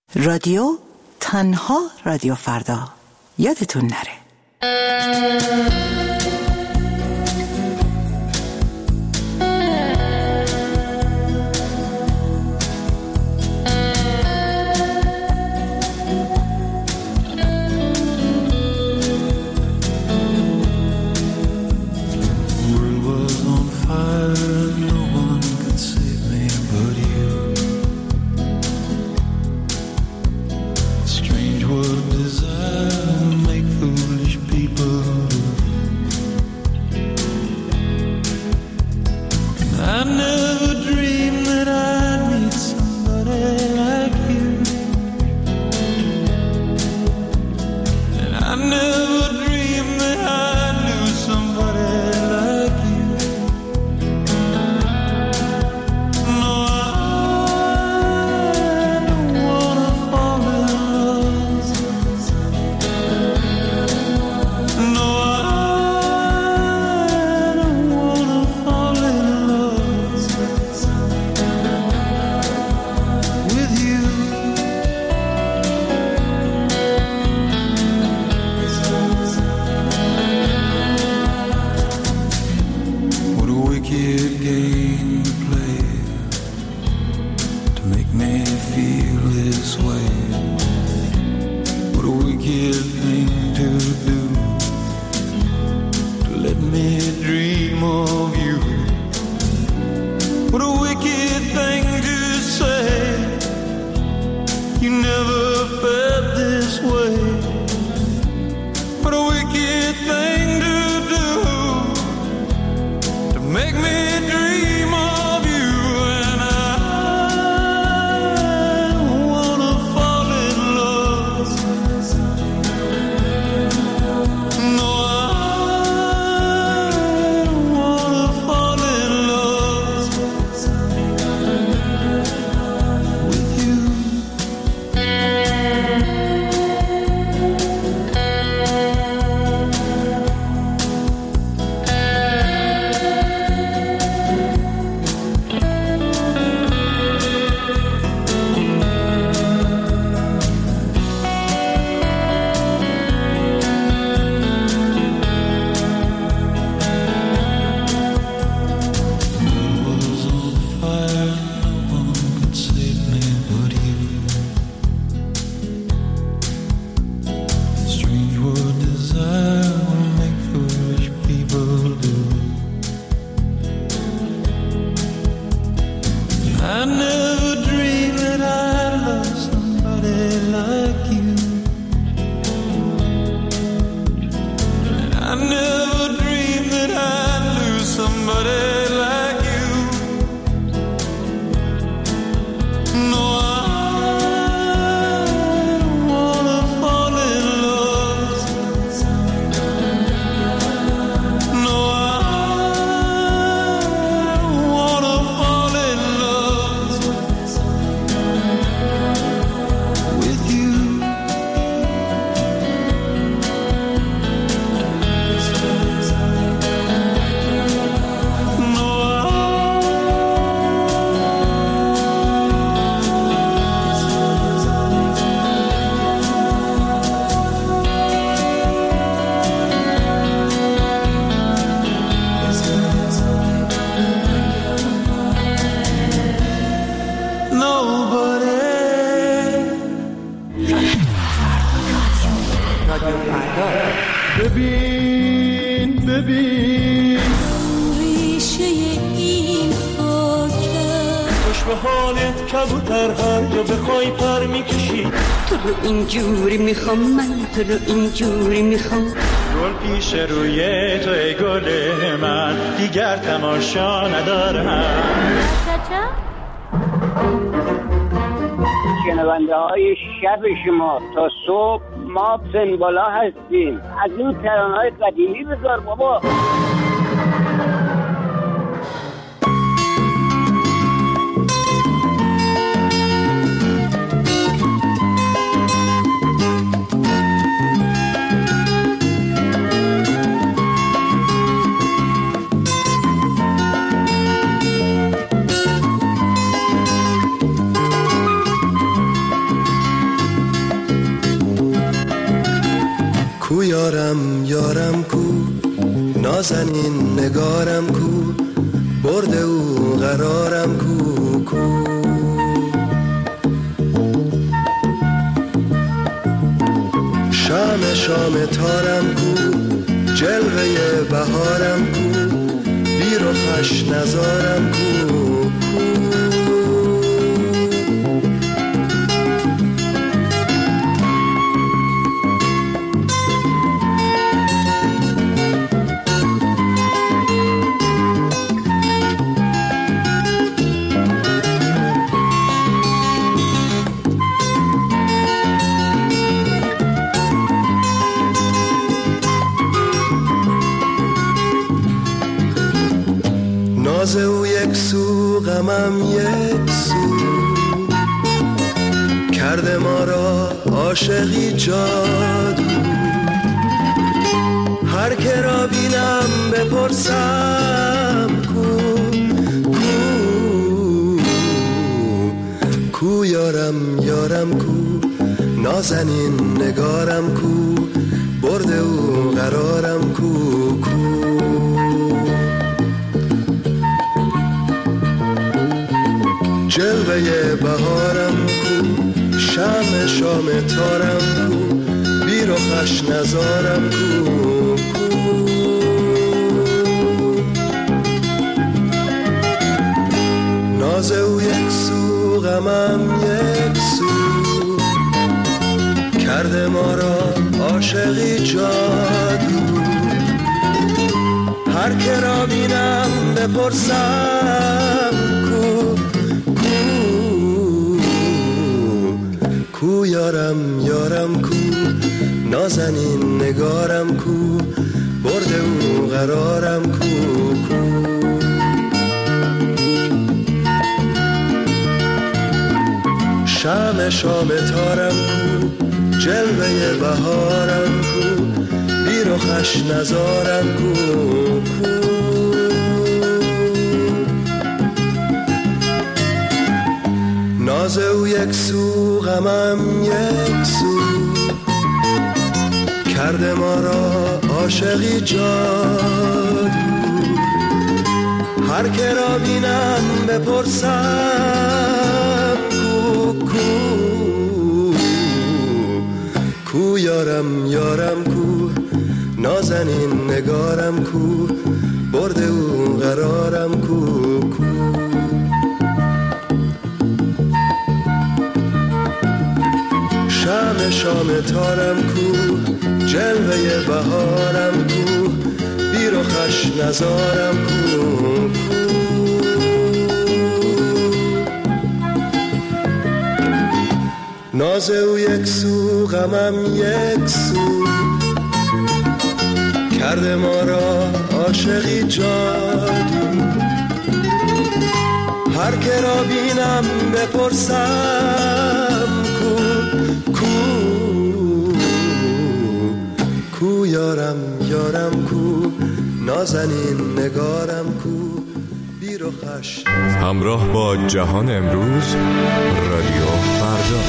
رادیو تنها رادیو فردا، یادتون نره. ببین ریشه این خاکه خوش به حالت کبوتر هر جا بخوای پر میکشی تو رو اینجوری میخوام من تو رو اینجوری میخوام گل پیش روی تو ای گل من دیگر تماشا ندارم شنونده های شب شما تا صبح ما سنبالا هستیم. از این ترانه‌های قدیمی بذار بابا. کو یارم یارم کو، نازنین نگارم کو، برده او قرارم کو کو. شام شام تارم کو، جلوه بهارم کو، بیر و خش نزارم کو کو. ناز او یک سو غمم یک سو، کرده ما را عاشقی جادو. هر که را بینم بپرسم کو کو کو یارم یارم کو، نازنین نگارم کو، برده او قرارم کو کو. جلوه بهارم کو، شام شام تارم کو، بیر و خش نزارم کو کو. ناز او یک سو غمم یک سو، کرده ما را عاشقی جادو. هر که را بینم بپرسم کو کو یارم یارم کو، نازنین نگارم کو، برده او قرارم کو کو. شام شام تارم کو، جلوه بهارم کو، بیر و خش نزارم کو کو. ناز او یک سو غمم یک سو، کرده ما را عاشقی جادو. هر که را بینم بپرسم کو کو کو یارم یارم کو، نازنین نگارم کو، برده او قرارم کو کو. شام شام تارم کو، جلوه بهارم کو، بیر و خش نزارم کو کو. ناز او یک سو غمم یک سو، کرده ما را عاشقی جادو. هر که را بینم بپرسم کو کو یارم یارم کو، نازنین نگارم کو، بیر و خش. همراه با جهان امروز، رادیو فردا.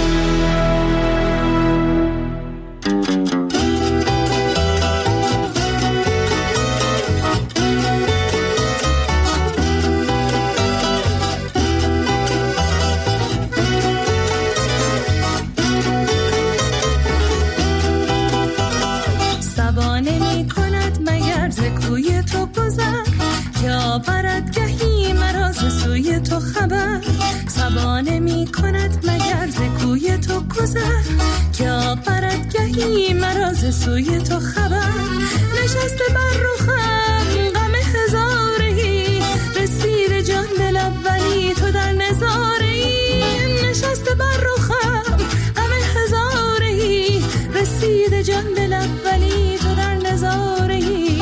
سوی تو خبر نشسته بر روخم، غم هزارهی رسید جان دل اولی تو در نظارهی. نشسته بر روخم غم هزارهی رسید جان دل اولی تو در نظارهی.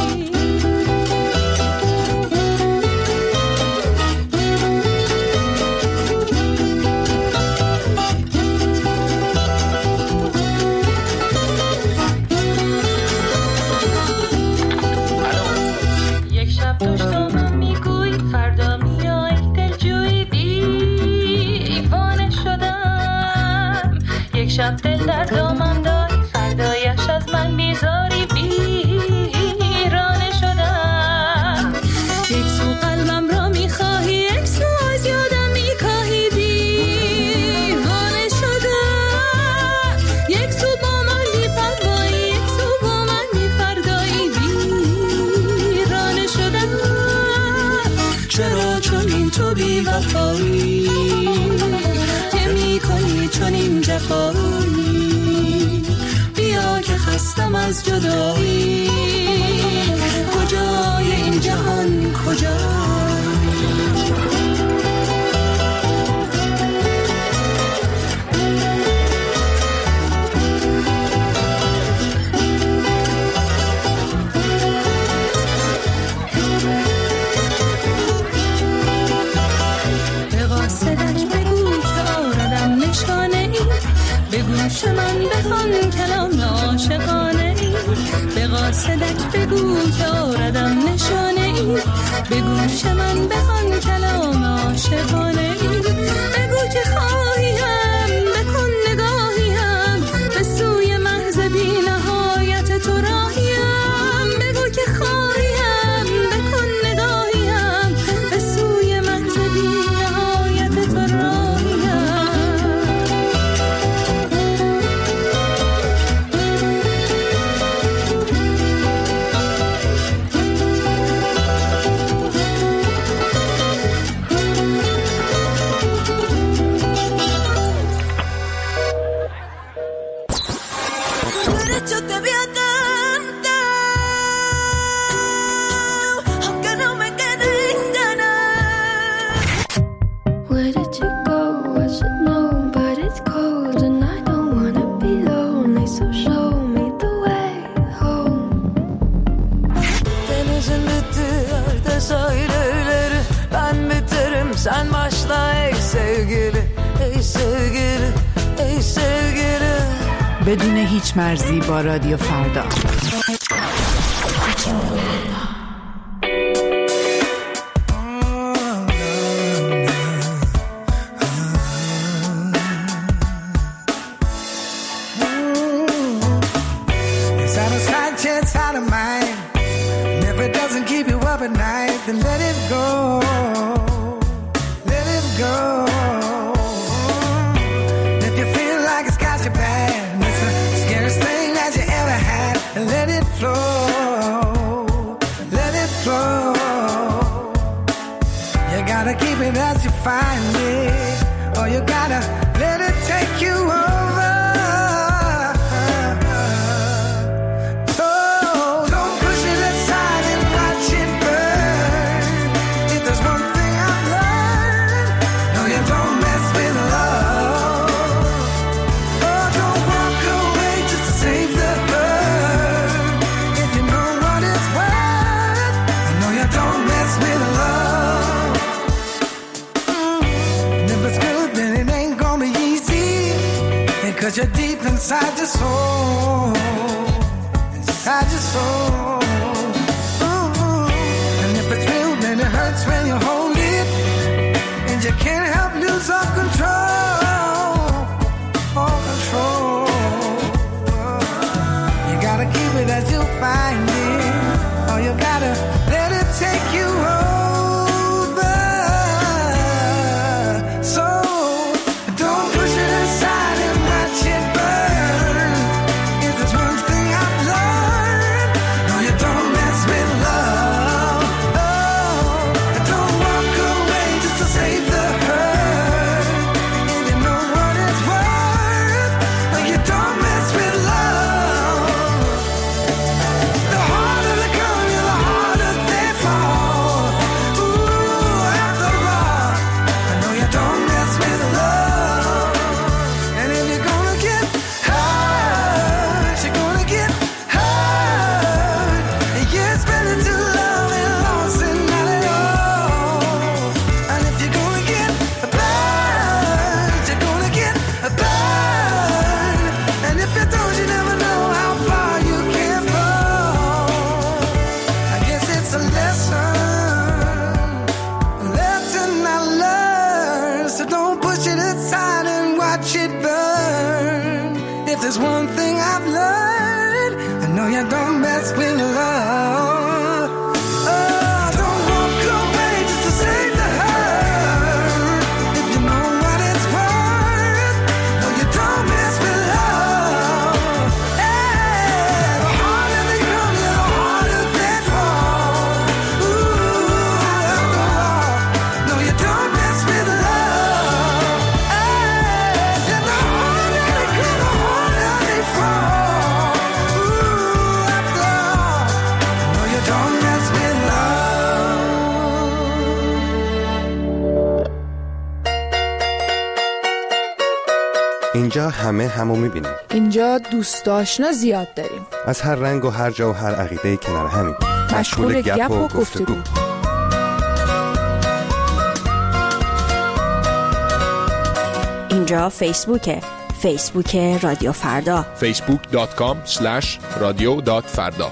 شب دل در دامم داری، فردایش از من بی خستم از جدایی. کجای این جهان کجا؟ به گوش من بخوان کلام عاشقانه ای. به قاصدک بگو که آردم نشانه ای. به گوش من بخوان کلام عاشقانه ای. بگو که خواهیم بکن نگاهیم به سوی محض بی نهایت تو راهیم. بگو که خواهیم بکن نگاهیم به سوی محض بی نهایت تو راهیم. Sen başla ey sevgili, ey sevgili, ey sevgili. بدون هیچ مرزی با رادیو فردا. It's out of sight, it's out of mind. And if it doesn't keep you up at night, then let it go. Go. If you feel like it's got you bad, it's the scariest thing that you ever had. Let it flow, let it flow. You gotta keep it as you find it, or you gotta let it take you over. So don't push it aside and watch it burn. If there's one thing I've learned, don't mess with love. Oh, don't walk away just to save the hurt. If you know what it's worth, I know you don't mess with love. And if it's good, then it ain't gonna be easy. And 'cause you're deep inside your soul, inside your soul. And if it's real, then it hurts when you hold it. You can't help lose all control, all control. You gotta keep it as you find it, or you gotta let it take you over. So don't push it aside and watch it burn. If there's one thing I've learned, no, you don't mess with love. Oh, don't walk away just to save the hurt. If you اینجا همه همو میبینیم. اینجا دوست آشنا زیاد داریم. از هر رنگ و هر جا و هر عقیده کنار همیم. مشغول گپ و گفتگو. اینجا فیسبوک رادیو فردا. facebook.com/radio.farda.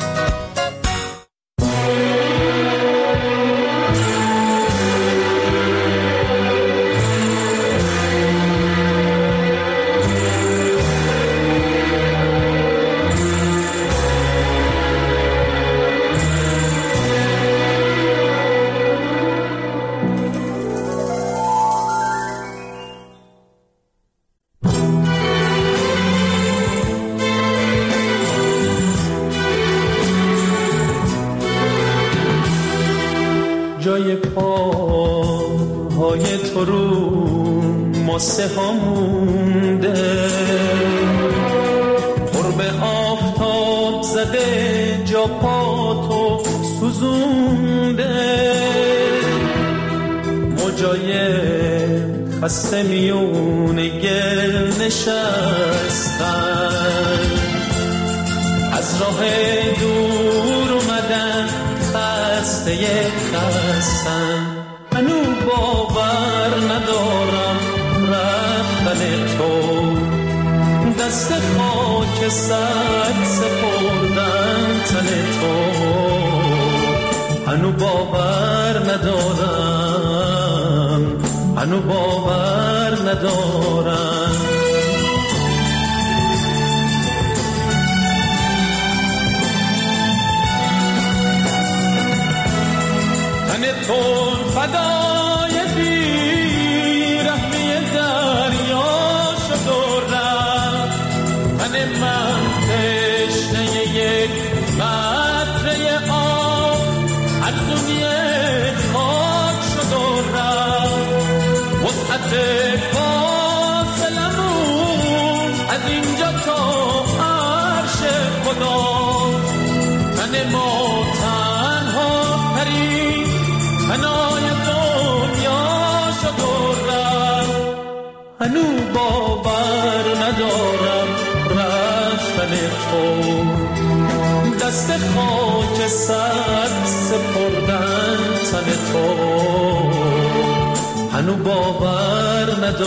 جای پاهای تو رو ماسه ها مونده، قرب آفتاب زده جا پا تو سوزونده، موجای خسته میون گل نشستن، از راه دور اومدن خسته خستن، منو باور ندارم رفتن تو، دست خاک سر سپردن تن تو، منو باور ندارم، منو باور ندارم. تو فدای بیرحمی دریا شد و رفت، من تشنه یک قطره آب از دنیا خاک شد و رفت، وسعت فاصلمون از اینجا تا عرش خدا، من ما تنها ترین فنای دنیا شد و رفت، هنو باور ندارم رفتن تو، دست خاک سر سپردن تن تو، هنو باور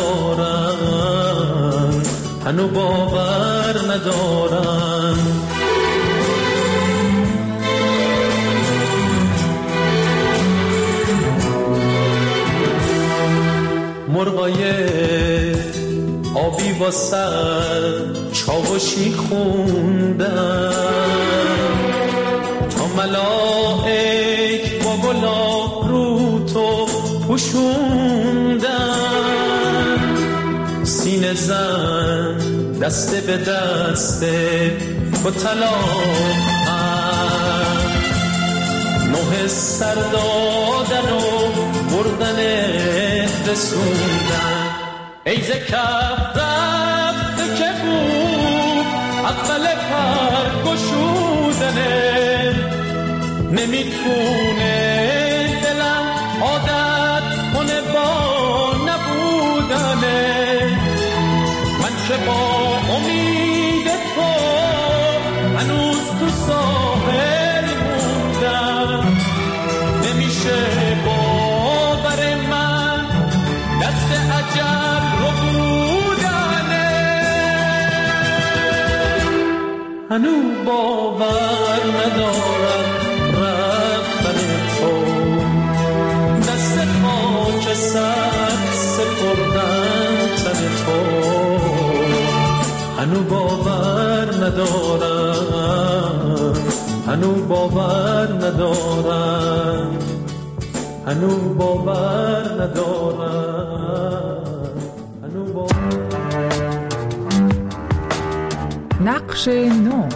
ندارم، هنو باور ندارم. مرغای آبی با سر چاوشی خوندن، تا ملائک با گلاب رو تو پوشوندن، سینه زن دسته به دسته با طلاق نوح سر دادن و بردن رسوندن، ای ز کف رفته که بود اول پر گشودنه، نمیتونه دلم عادت کنه با نبودنه، من که با امید تو هنوز تو ساحل موندم، نمیشه باور من دست عجب رو بودنه، هنو باور ندارم رفتن تو، دست خاک سر سپردن تن تو، هنو باور ندارم، هنو باور ندارم، هنو باور ندارم، هنو باور. نقش نو.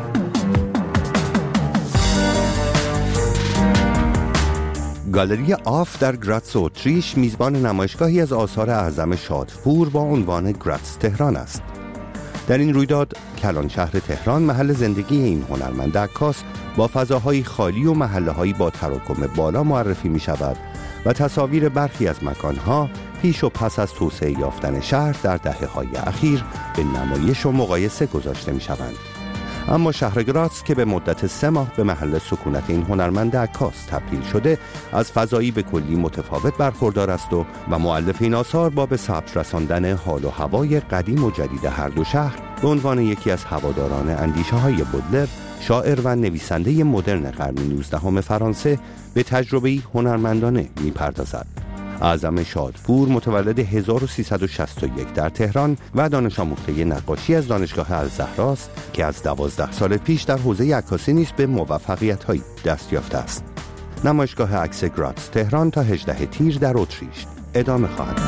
گالری آف در گراتس اتریش میزبان نمایشگاهی از آثار اعظم شادپور با عنوان گراتس تهران است. در این رویداد کلان شهر تهران محل زندگی این هنرمند عکاس با فضاهای خالی و محله‌هایی با تراکم بالا معرفی می شود و تصاویر برخی از مکانها پیش و پس از توسعه یافتن شهر در دهه‌های اخیر به نمایش و مقایسه گذاشته می‌شوند. اما شهر گراتس که به مدت 3 ماه به محل سکونت این هنرمند عکاس تبدیل شده، از فضایی به کلی متفاوت برخوردار است و مؤلف این آثار با به ثبت رساندن حال و هوای قدیم و جدید هر دو شهر به عنوان یکی از هواداران اندیشه‌های بودلر، شاعر و نویسنده مدرن قرن 19 فرانسه، به تجربه‌ای هنرمندانه می‌پردازد. اعظم شادپور متولد 1361 در تهران و دانش آموخته نقاشی از دانشگاه الزهراست که از 12 سال پیش در حوزه عکاسی نیز به موفقیت‌هایی دست یافته است. نمایشگاه عکس گراتس تهران تا 18 تیر در اتریش ادامه خواهد.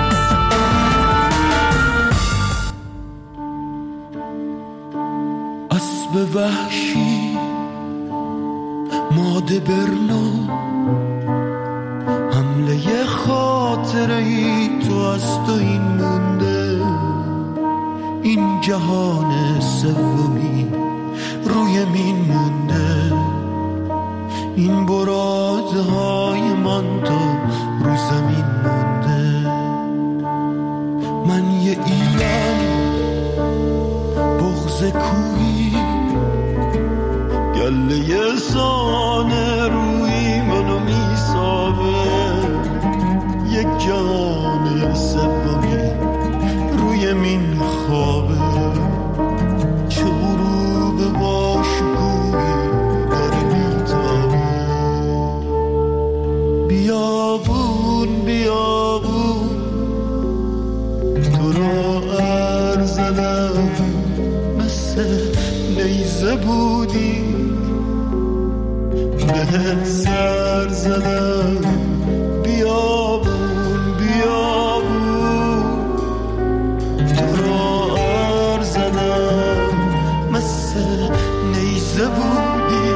اسب وحشی ماده برنو، حمله خاطره ای تو از تو این مونده، این جهان سومی روی مین مونده، این برادهای من تو رو زمین مونده. من یه ایران بغض کوهی، گله سانه روی منو میسابه، یک جان سومی روی مین خوابه، چه غروب باشگویی داره میتابه. بیابون بیابون تو را ارزدم، مثل نیزه بودی بهت سر زدم. بیابون بیابون تو را ارزدم، مثل نیزه بودی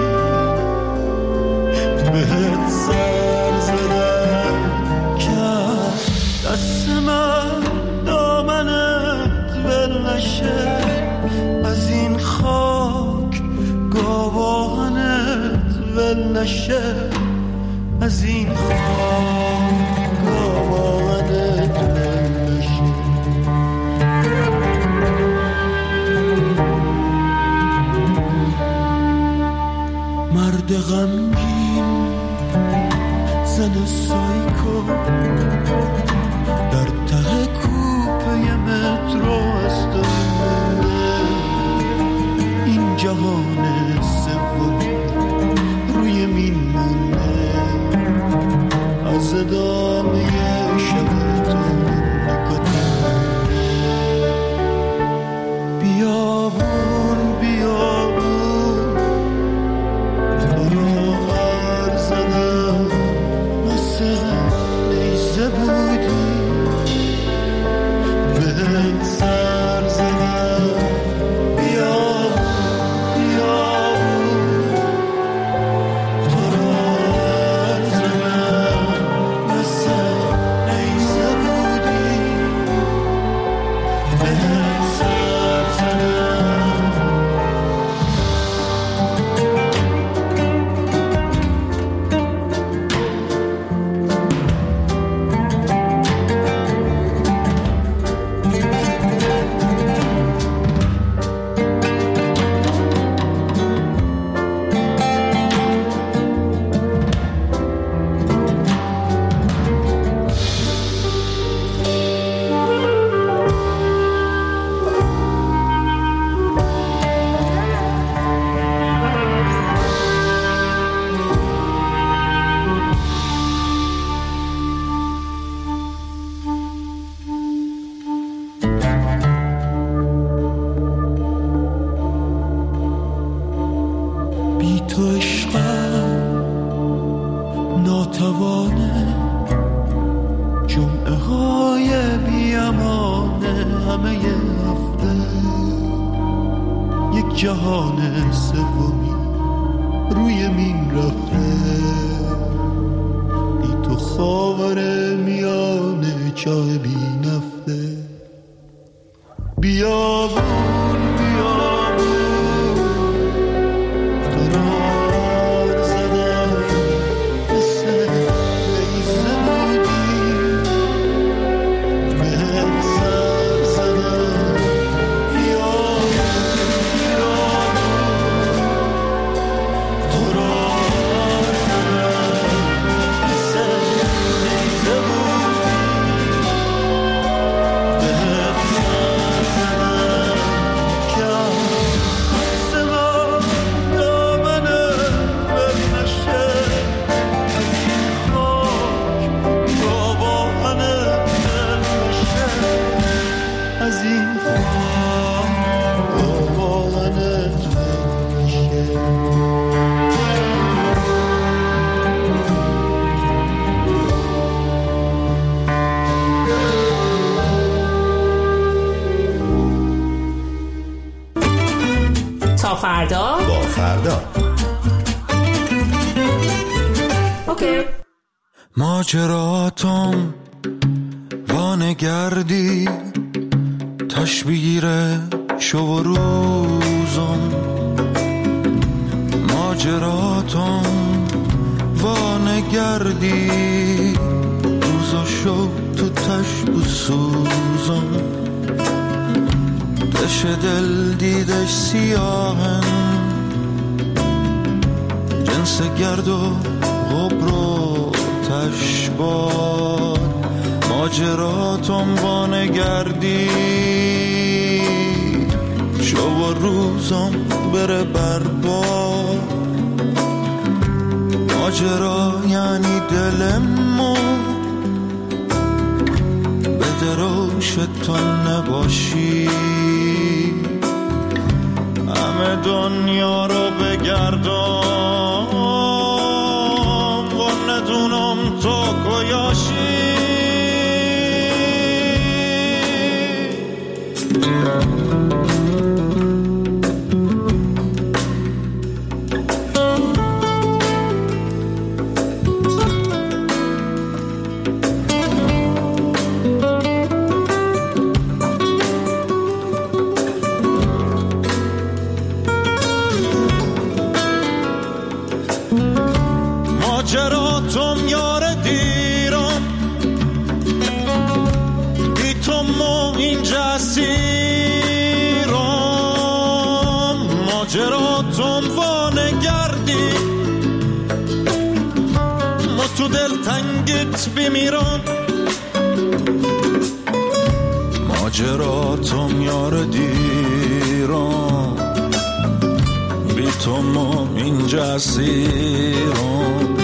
بهت سر زدم. که دست من دامنت ول نشه، از این خاک گاوانت ول نشه، از این خاک گاوانت ول نشه. مرد غمگین زن سایکو در ته کوپه مترو است و این جهان سومی روی مین مونده، از ادامه شب تو نکته. بیابون بیابون تو را ارزدم، مثل نیزه بودی بهت سر زدم. جهان سومی روی مین رفته، بی تو خاور میانه چاه بی نفته. بیابون بیابون تو را زدم، مثل نیزه بودی از این خواهم آوانت بشه. تا فردا با فردا. اوکی. ماجراتم وانگردی تش بگیره شو و روزم. ماجراتم وانگردی روزا شو تو تش بسوزم. دش دل دیدش سیاهن جنس گرد و غبر و تشبار. ماجراتم وانگردی شو و روزم بره برباد. ماجرا یعنی دلمو به دروش تو نباشی. همه دنیا رو بگردم و ندونم تو کجایی. ماجراتم یار دیرم بی تو ما اینجا اسیرم. ماجراتم وانگردی ما تو دل تنگت بمیرم. ماجراتم یار دیرم بی تو ما اینجا اسیرم.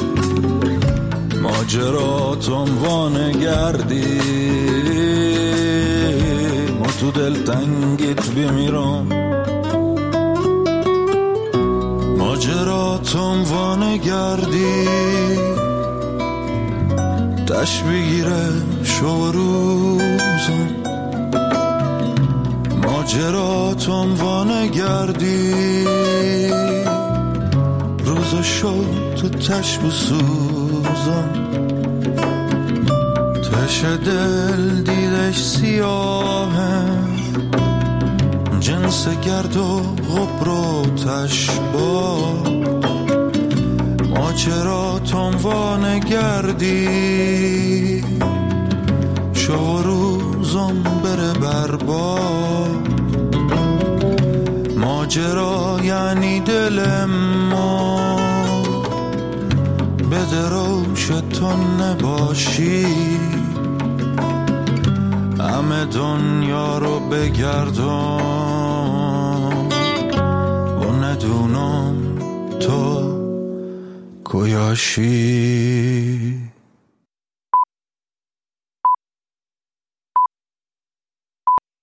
ماجراتم وانگردی ما تو دل تنگت بمیرم. ماجراتم وانگردی تش بگیره شو روزم. ماجراتم وانگردی روزا شو تو تش بسوزم. تش دل دیدش سیاهه جنس گرد و غبر و تشبار. ماجراتم وانگردی شو روزم بره برباد. ماجرا یعنی دل ما به دروش تو نباشی. همه دنیا رو بگردم و ندونم تو کجایی.